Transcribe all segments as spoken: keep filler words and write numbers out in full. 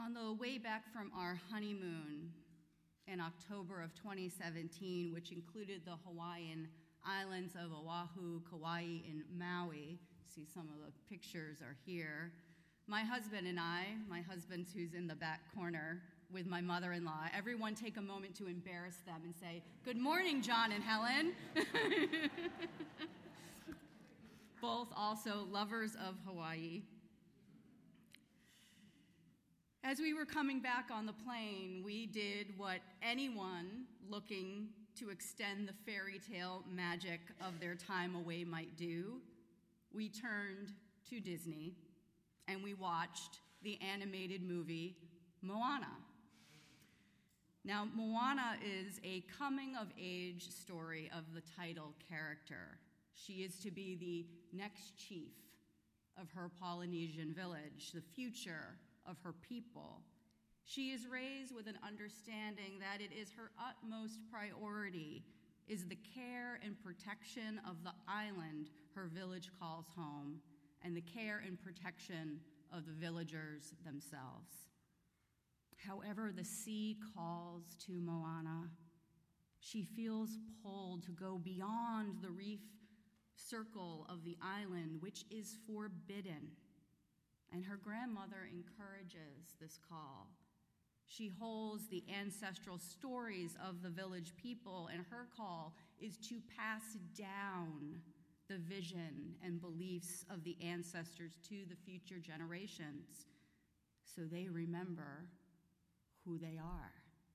On the way back from our honeymoon in October of twenty seventeen, which included the Hawaiian islands of Oahu, Kauai, and Maui, see some of the pictures are here, my husband and I, my husband who's in the back corner with my mother-in-law, everyone take a moment to embarrass them and say, "Good morning, John and Helen." Both also lovers of Hawaii. As we were coming back on the plane, we did what anyone looking to extend the fairy tale magic of their time away might do. We turned to Disney and we watched the animated movie Moana. Now, Moana is a coming-of-age story of the title character. She is to be the next chief of her Polynesian village, the future of her people. She is raised with an understanding that it is her utmost priority is the care and protection of the island her village calls home, and the care and protection of the villagers themselves. However, the sea calls to Moana. She feels pulled to go beyond the reef circle of the island, which is forbidden. And her grandmother encourages this call. She holds the ancestral stories of the village people, and her call is to pass down the vision and beliefs of the ancestors to the future generations so they remember who they are.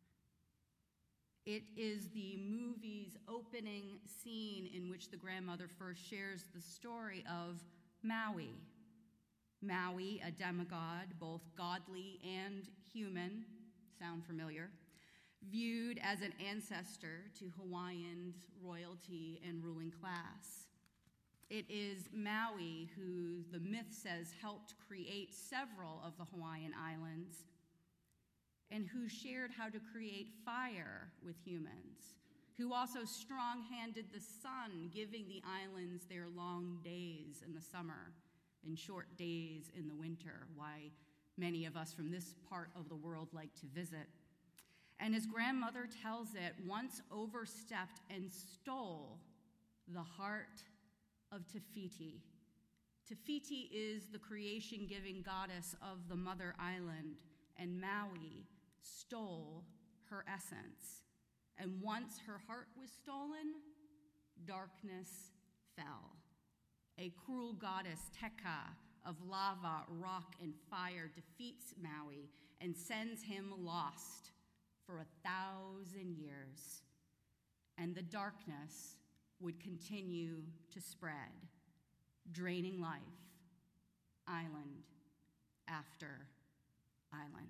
It is the movie's opening scene in which the grandmother first shares the story of Maui. Maui, a demigod, both godly and human, sound familiar, viewed as an ancestor to Hawaiian royalty and ruling class. It is Maui who the myth says helped create several of the Hawaiian islands and who shared how to create fire with humans, who also strong-handed the sun, giving the islands their long days in the summer and short days in the winter, why many of us from this part of the world like to visit. And his grandmother tells it, once overstepped and stole the heart of Te Fiti. Te Fiti is the creation-giving goddess of the mother island, and Maui stole her essence. And once her heart was stolen, darkness fell. A cruel goddess, Teka, of lava, rock, and fire, defeats Maui and sends him lost for a thousand years. And the darkness would continue to spread, draining life, island after island.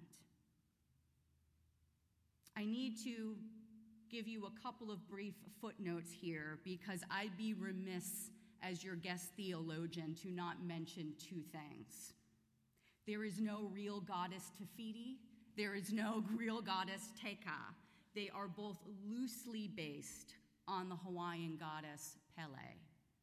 I need to give you a couple of brief footnotes here because I'd be remiss as your guest theologian to not mention two things. There is no real goddess Te Fiti. There is no real goddess Teka. They are both loosely based on the Hawaiian goddess Pele.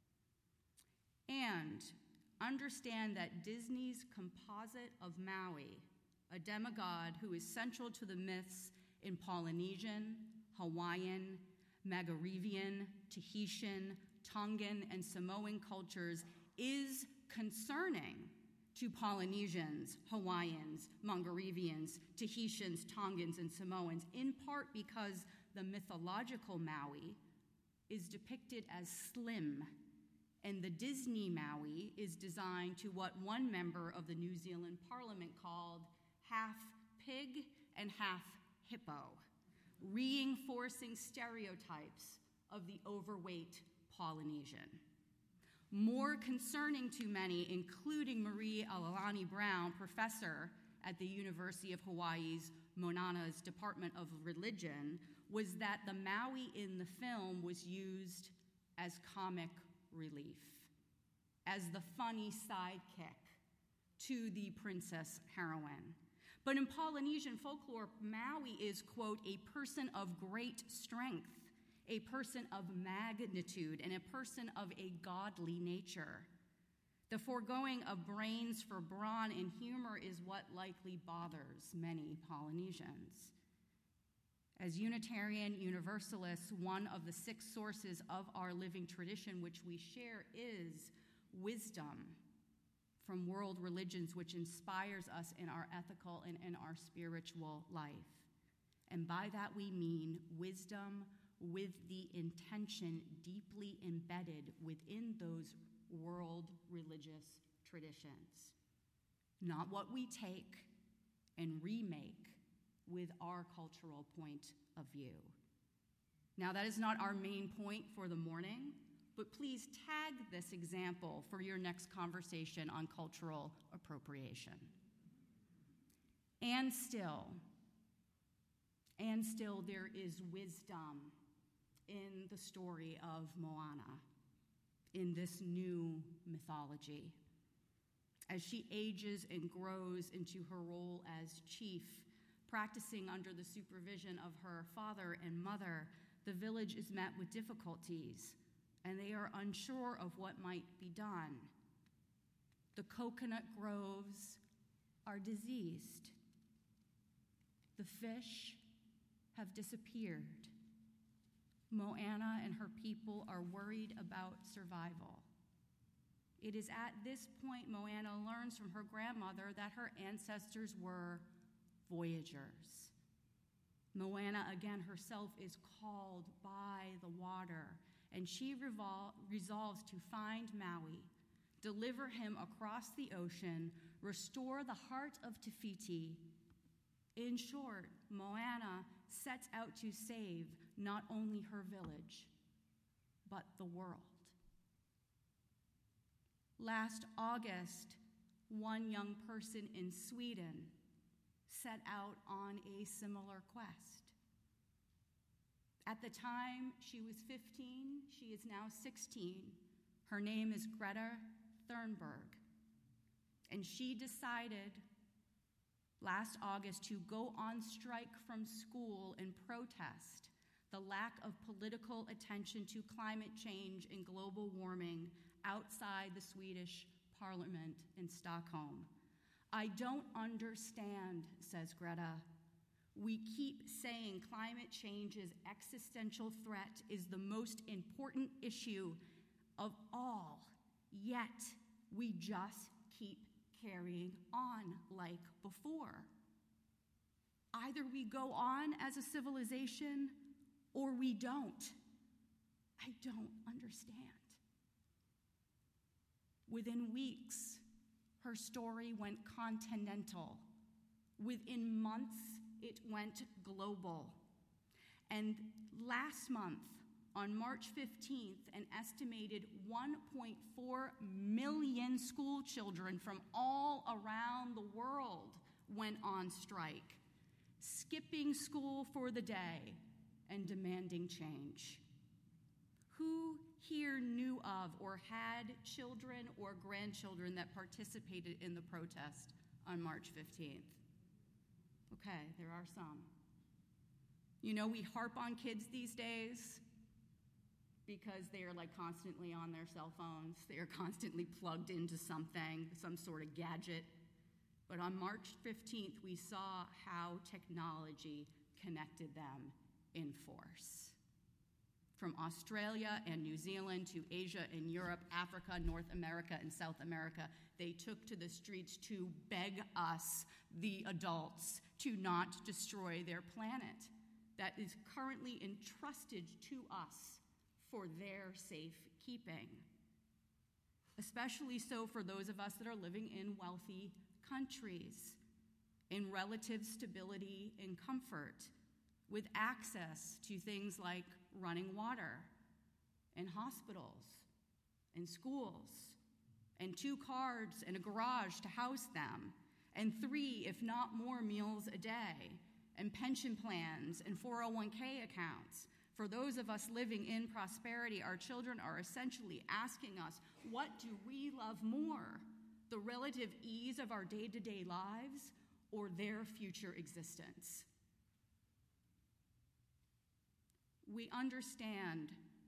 And understand that Disney's composite of Maui, a demigod who is central to the myths in Polynesian, Hawaiian, Magarevian, Tahitian, Tongan, and Samoan cultures, is concerning to Polynesians, Hawaiians, Magarevians, Tahitians, Tongans, and Samoans, in part because the mythological Maui is depicted as slim, and the Disney Maui is designed to what one member of the New Zealand Parliament called half pig and half hippo, reinforcing stereotypes of the overweight Polynesian. More concerning to many, including Marie Alalani Brown, professor at the University of Hawaii's Monana's Department of Religion, was that the Maui in the film was used as comic relief, as the funny sidekick to the princess heroine. But in Polynesian folklore, Maui is, quote, a person of great strength, a person of magnitude, and a person of a godly nature. The foregoing of brains for brawn and humor is what likely bothers many Polynesians. As Unitarian Universalists, one of the six sources of our living tradition which we share is wisdom from world religions, which inspires us in our ethical and in our spiritual life. And by that we mean wisdom with the intention deeply embedded within those world religious traditions, not what we take and remake with our cultural point of view. Now, that is not our main point for the morning, but please tag this example for your next conversation on cultural appropriation. And still, and still there is wisdom in the story of Moana, in this new mythology. As she ages and grows into her role as chief, practicing under the supervision of her father and mother, the village is met with difficulties, and they are unsure of what might be done. The coconut groves are diseased. The fish have disappeared. Moana and her people are worried about survival. It is at this point Moana learns from her grandmother that her ancestors were voyagers. Moana again herself is called by the water, and she revol- resolves to find Maui, deliver him across the ocean, restore the heart of Te Fiti. In short, Moana sets out to save not only her village, but the world. Last August, one young person in Sweden set out on a similar quest. At the time, she was fifteen. She is now sixteen. Her name is Greta Thunberg. And she decided last August to go on strike from school and protest the lack of political attention to climate change and global warming outside the Swedish parliament in Stockholm. I don't understand, says Greta. We keep saying climate change's existential threat is the most important issue of all, yet we just keep carrying on like before. Either we go on as a civilization or we don't. I don't understand. Within weeks, her story went continental. Within months, it went global. And last month, on March fifteenth, an estimated one point four million school children from all around the world went on strike, skipping school for the day and demanding change. Who here knew of or had children or grandchildren that participated in the protest on March fifteenth? Okay, there are some. You know, we harp on kids these days because they are like constantly on their cell phones. They are constantly plugged into something, some sort of gadget. But on March fifteenth, we saw how technology connected them in force. From Australia and New Zealand to Asia and Europe, Africa, North America, and South America, they took to the streets to beg us, the adults, to not destroy their planet that is currently entrusted to us for their safekeeping. Especially so for those of us that are living in wealthy countries, in relative stability and comfort, with access to things like running water, and hospitals, and schools, and two cars and a garage to house them, and three, if not more, meals a day, and pension plans and four oh one k accounts. For those of us living in prosperity, our children are essentially asking us, what do we love more, the relative ease of our day-to-day lives or their future existence? We understand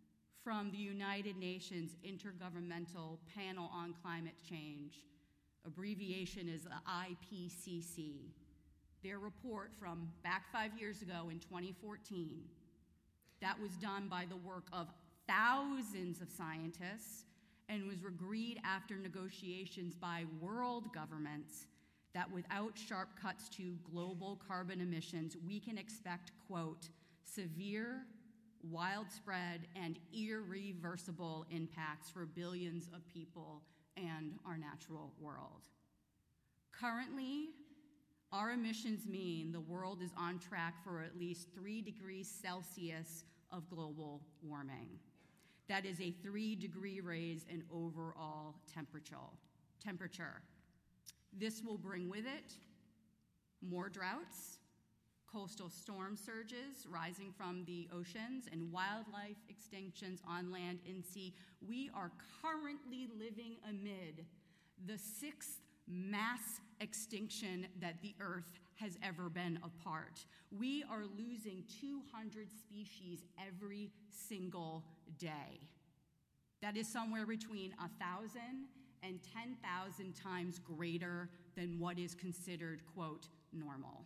from the United Nations Intergovernmental Panel on Climate Change, abbreviation is the I P C C. Their report from back five years ago in twenty fourteen, that was done by the work of thousands of scientists and was agreed after negotiations by world governments that without sharp cuts to global carbon emissions, we can expect, quote, severe, widespread, and irreversible impacts for billions of people and our natural world. Currently, our emissions mean the world is on track for at least three degrees Celsius of global warming. That is a three degree raise in overall temperature. temperature. This will bring with it more droughts, coastal storm surges rising from the oceans, and wildlife extinctions on land and sea. We are currently living amid the sixth mass extinction that the Earth has ever been a part. We are losing two hundred species every single day. That is somewhere between one thousand and ten thousand times greater than what is considered, quote, normal.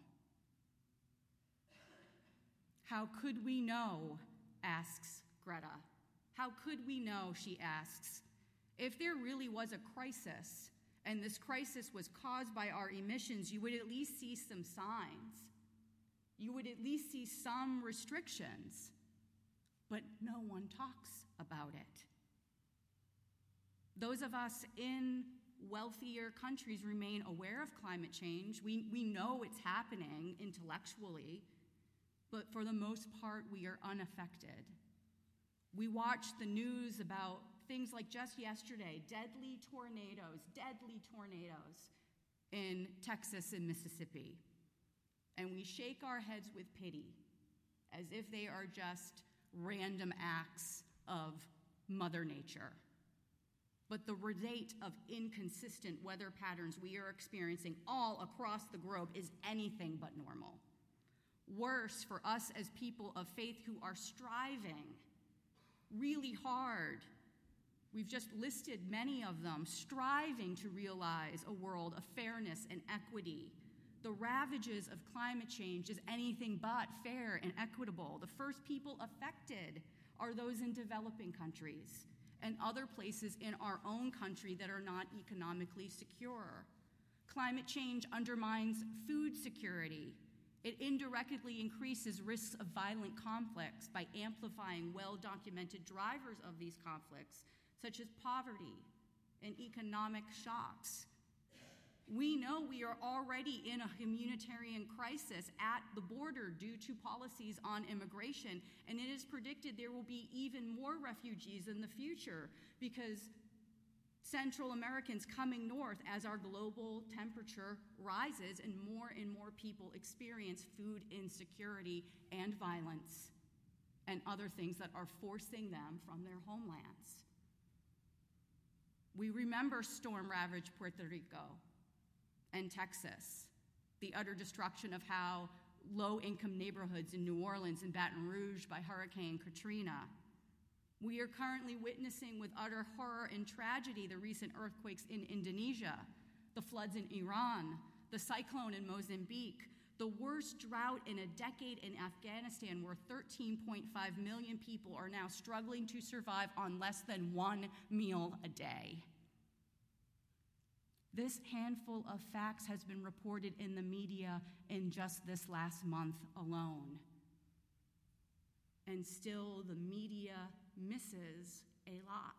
How could we know, asks Greta. How could we know, she asks, if there really was a crisis, and this crisis was caused by our emissions, you would at least see some signs. You would at least see some restrictions, but no one talks about it. Those of us in wealthier countries remain aware of climate change. We, we know it's happening intellectually, but for the most part, we are unaffected. We watch the news about things like just yesterday, deadly tornadoes, deadly tornadoes in Texas and Mississippi. And we shake our heads with pity, as if they are just random acts of Mother Nature. But the rate of inconsistent weather patterns we are experiencing all across the globe is anything but normal. Worse, for us as people of faith who are striving really hard, we've just listed many of them, striving to realize a world of fairness and equity. The ravages of climate change is anything but fair and equitable. The first people affected are those in developing countries and other places in our own country that are not economically secure. Climate change undermines food security. It indirectly increases risks of violent conflicts by amplifying well-documented drivers of these conflicts, such as poverty and economic shocks. We know we are already in a humanitarian crisis at the border due to policies on immigration, and it is predicted there will be even more refugees in the future because Central Americans coming north as our global temperature rises and more and more people experience food insecurity and violence and other things that are forcing them from their homelands. We remember storm-ravaged Puerto Rico and Texas, the utter destruction of how low-income neighborhoods in New Orleans and Baton Rouge by Hurricane Katrina. We are currently witnessing with utter horror and tragedy the recent earthquakes in Indonesia, the floods in Iran, the cyclone in Mozambique, the worst drought in a decade in Afghanistan, where thirteen point five million people are now struggling to survive on less than one meal a day. This handful of facts has been reported in the media in just this last month alone. And still, the media misses a lot.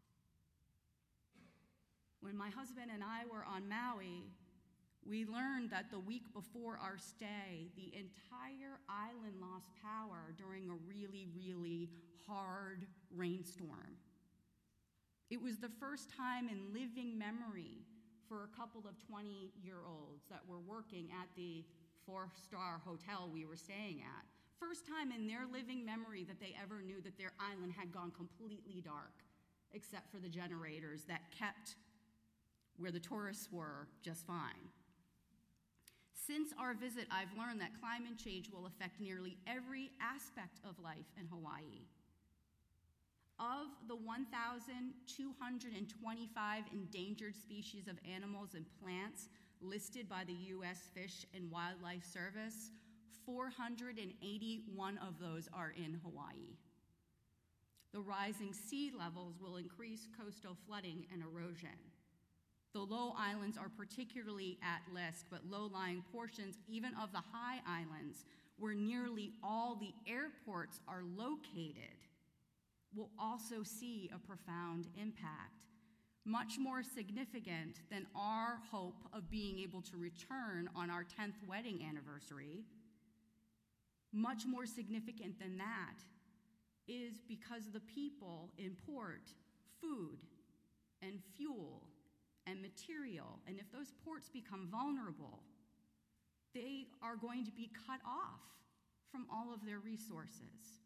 When my husband and I were on Maui, we learned that the week before our stay, the entire island lost power during a really, really hard rainstorm. It was the first time in living memory for a couple of twenty-year-olds that were working at the four-star hotel we were staying at. First time in their living memory that they ever knew that their island had gone completely dark, except for the generators that kept where the tourists were just fine. Since our visit, I've learned that climate change will affect nearly every aspect of life in Hawaii. Of the one thousand two hundred twenty-five endangered species of animals and plants listed by the U S Fish and Wildlife Service, four hundred eighty-one of those are in Hawaii. The rising sea levels will increase coastal flooding and erosion. The low islands are particularly at risk, but low-lying portions, even of the high islands, where nearly all the airports are located, will also see a profound impact, much more significant than our hope of being able to return on our tenth wedding anniversary. Much more significant than that is because the people import food and fuel and material, and if those ports become vulnerable, they are going to be cut off from all of their resources.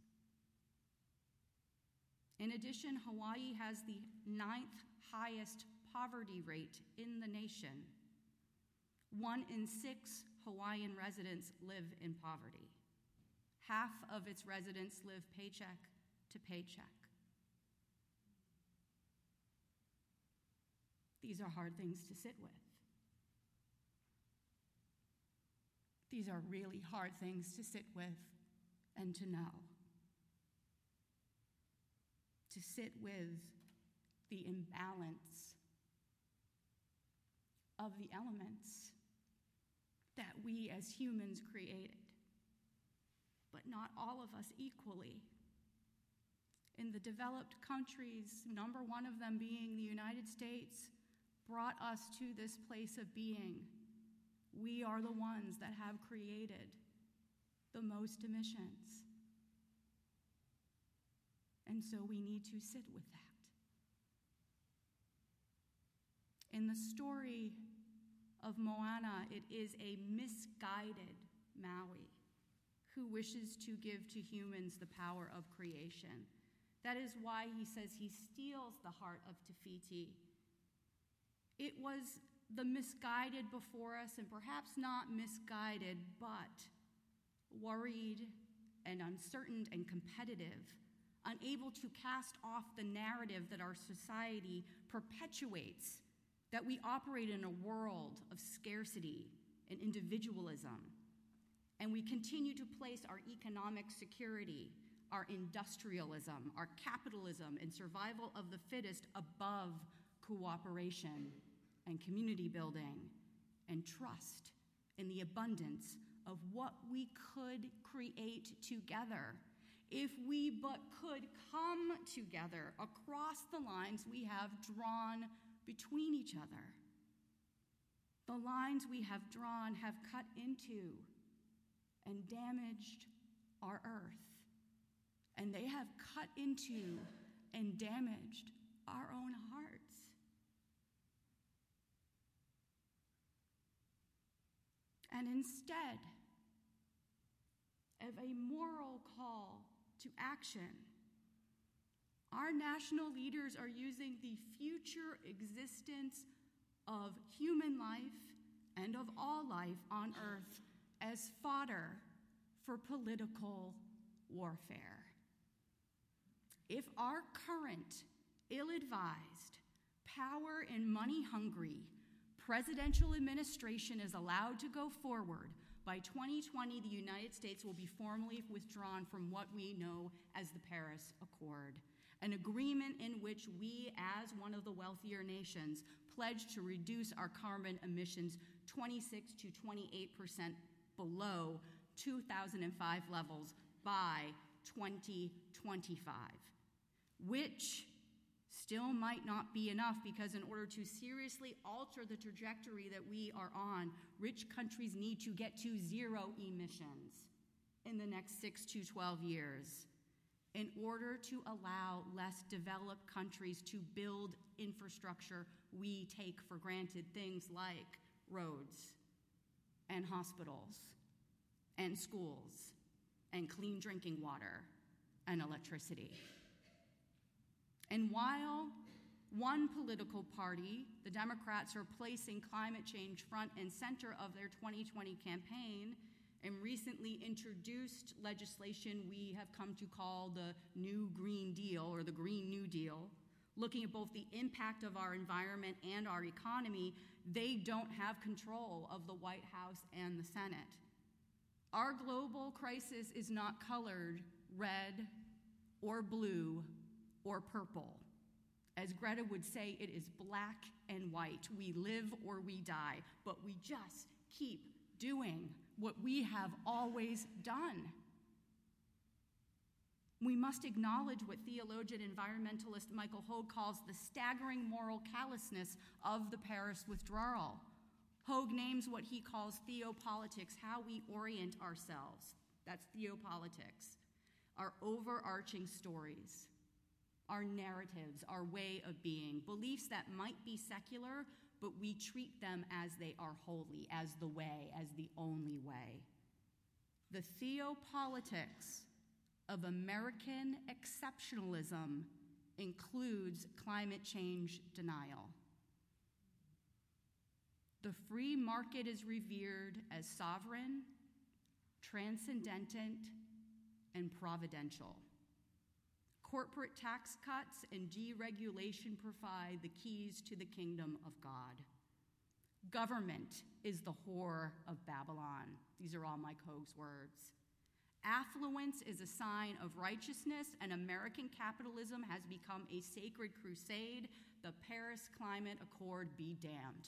In addition, Hawaii has the ninth highest poverty rate in the nation. One in six Hawaiian residents live in poverty. Half of its residents live paycheck to paycheck. These are hard things to sit with. These are really hard things to sit with and to know. To sit with the imbalance of the elements that we as humans created, but not all of us equally. In the developed countries, number one of them being the United States, brought us to this place of being. We are the ones that have created the most emissions. And so we need to sit with that. In the story of Moana, it is a misguided Maui who wishes to give to humans the power of creation. That is why he says he steals the heart of Te Fiti. It was the misguided before us, and perhaps not misguided, but worried and uncertain and competitive, unable to cast off the narrative that our society perpetuates, that we operate in a world of scarcity and individualism, and we continue to place our economic security, our industrialism, our capitalism, and survival of the fittest above cooperation and community building and trust in the abundance of what we could create together if we but could come together across the lines we have drawn between each other. The lines we have drawn have cut into and damaged our earth, and they have cut into and damaged our own hearts. And instead of a moral call to action, our national leaders are using the future existence of human life and of all life on earth as fodder for political warfare. If our current, ill-advised, power and money-hungry presidential administration is allowed to go forward, by twenty twenty, the United States will be formally withdrawn from what we know as the Paris Accord, an agreement in which we, as one of the wealthier nations, pledged to reduce our carbon emissions twenty-six to twenty-eight percent below two thousand five levels by twenty twenty-five, which still might not be enough, because in order to seriously alter the trajectory that we are on, rich countries need to get to zero emissions in the next six to twelve years in order to allow less developed countries to build infrastructure we take for granted, things like roads and hospitals and schools and clean drinking water and electricity. And while one political party, the Democrats, are placing climate change front and center of their twenty twenty campaign, and recently introduced legislation we have come to call the New Green Deal, or the Green New Deal, looking at both the impact of our environment and our economy, they don't have control of the White House and the Senate. Our global crisis is not colored red or blue or purple. As Greta would say, it is black and white. We live or we die, but we just keep doing what we have always done. We must acknowledge what theologian environmentalist Michael Hogue calls the staggering moral callousness of the Paris withdrawal. Hogue names what he calls theopolitics, how we orient ourselves. That's theopolitics. Our overarching stories, our narratives, our way of being, beliefs that might be secular, but we treat them as they are holy, as the way, as the only way. The theopolitics of American exceptionalism includes climate change denial. The free market is revered as sovereign, transcendent, and providential. Corporate tax cuts and deregulation provide the keys to the kingdom of God. Government is the whore of Babylon. These are all Mike Hogue's words. Affluence is a sign of righteousness, and American capitalism has become a sacred crusade. The Paris Climate Accord be damned.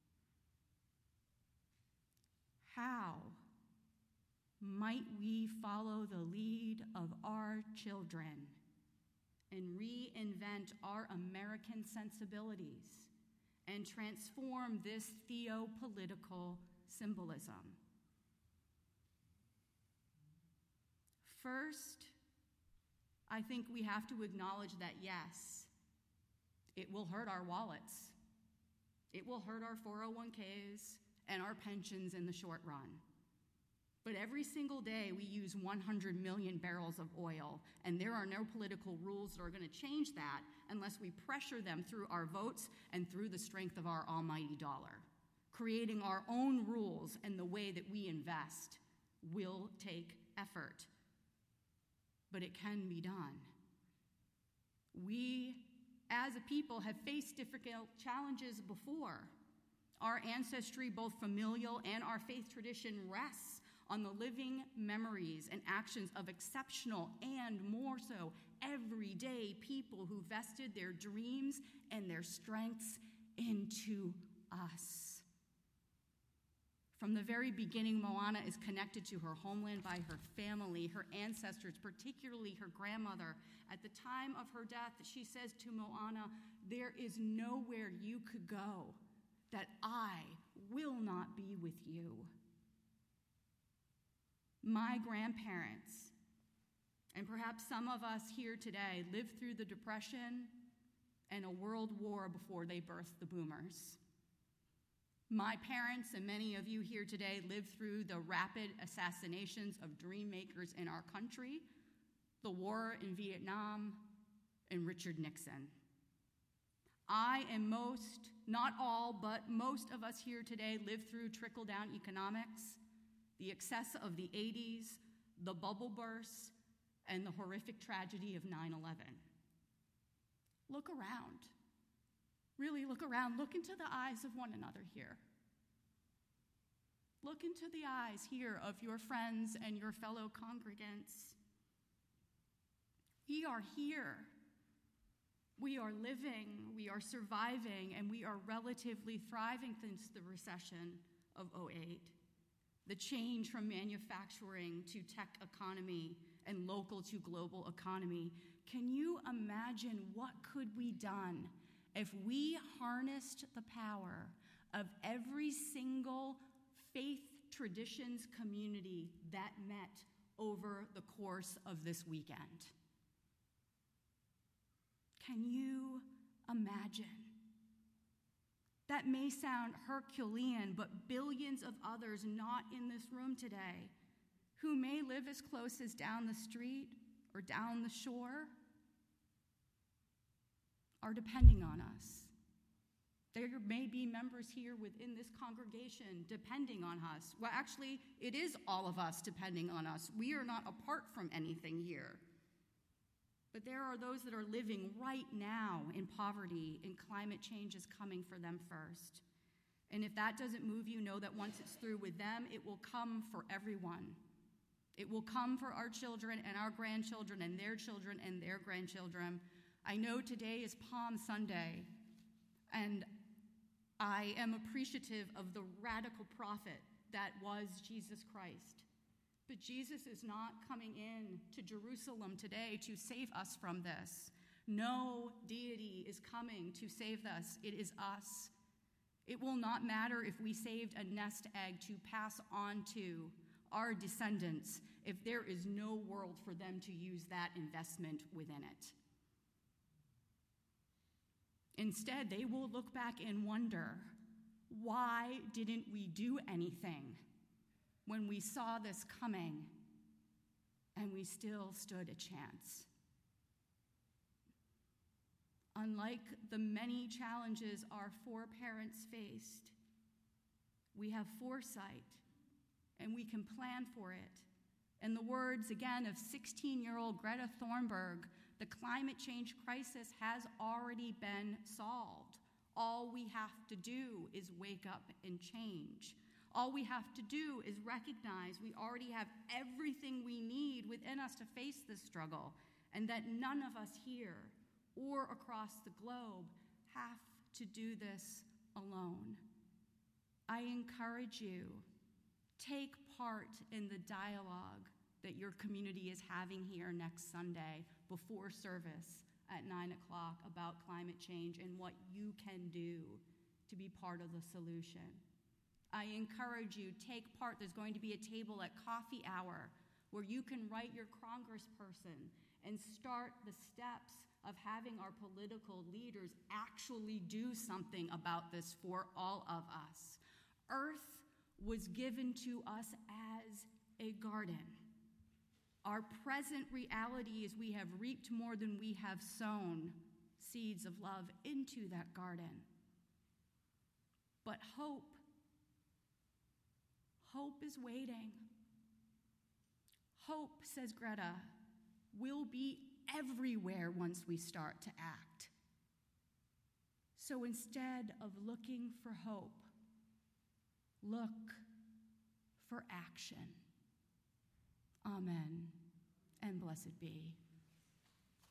How might we follow the lead of our children and reinvent our American sensibilities and transform this theopolitical symbolism? First, I think we have to acknowledge that, yes, it will hurt our wallets. It will hurt our four oh one k's and our pensions in the short run. But every single day we use one hundred million barrels of oil, and there are no political rules that are going to change that unless we pressure them through our votes and through the strength of our almighty dollar. Creating our own rules and the way that we invest will take effort, but it can be done. We, as a people, have faced difficult challenges before. Our ancestry, both familial and our faith tradition, rests on the living memories and actions of exceptional and more so everyday people who vested their dreams and their strengths into us. From the very beginning, Moana is connected to her homeland by her family, her ancestors, particularly her grandmother. At the time of her death, she says to Moana, "There is nowhere you could go that I will not be with you." My grandparents, and perhaps some of us here today, lived through the Depression and a world war before they birthed the boomers. My parents and many of you here today lived through the rapid assassinations of dream makers in our country, the war in Vietnam, and Richard Nixon. I and most, not all, but most of us here today lived through trickle-down economics, the excess of the eighties, the bubble bursts, and the horrific tragedy of nine eleven. Look around. Really look around. Look into the eyes of one another here. Look into the eyes here of your friends and your fellow congregants. We are here. We are living, we are surviving, and we are relatively thriving since the recession of oh eight. The change from manufacturing to tech economy and local to global economy. Can you imagine what could be done if we harnessed the power of every single faith traditions community that met over the course of this weekend? Can you imagine? That may sound Herculean, but billions of others not in this room today, who may live as close as down the street or down the shore, are depending on us. There may be members here within this congregation depending on us. Well, actually, it is all of us depending on us. We are not apart from anything here. But there are those that are living right now in poverty, and climate change is coming for them first. And if that doesn't move you, know that once it's through with them, it will come for everyone. It will come for our children and our grandchildren and their children and their grandchildren. I know today is Palm Sunday, and I am appreciative of the radical prophet that was Jesus Christ. But Jesus is not coming in to Jerusalem today to save us from this. No deity is coming to save us. It is us. It will not matter if we saved a nest egg to pass on to our descendants if there is no world for them to use that investment within it. Instead, they will look back and wonder, why didn't we do anything when we saw this coming and we still stood a chance? Unlike the many challenges our foreparents faced, we have foresight and we can plan for it. In the words, again, of sixteen-year-old Greta Thunberg, the climate change crisis has already been solved. All we have to do is wake up and change. All we have to do is recognize we already have everything we need within us to face this struggle, and that none of us here or across the globe have to do this alone. I encourage you, take part in the dialogue that your community is having here next Sunday before service at nine o'clock about climate change and what you can do to be part of the solution. I encourage you, take part. There's going to be a table at coffee hour where you can write your congressperson and start the steps of having our political leaders actually do something about this for all of us. Earth was given to us as a garden. Our present reality is we have reaped more than we have sown seeds of love into that garden. But hope, hope is waiting. Hope, says Greta, will be everywhere once we start to act. So instead of looking for hope, look for action. Amen, and blessed be.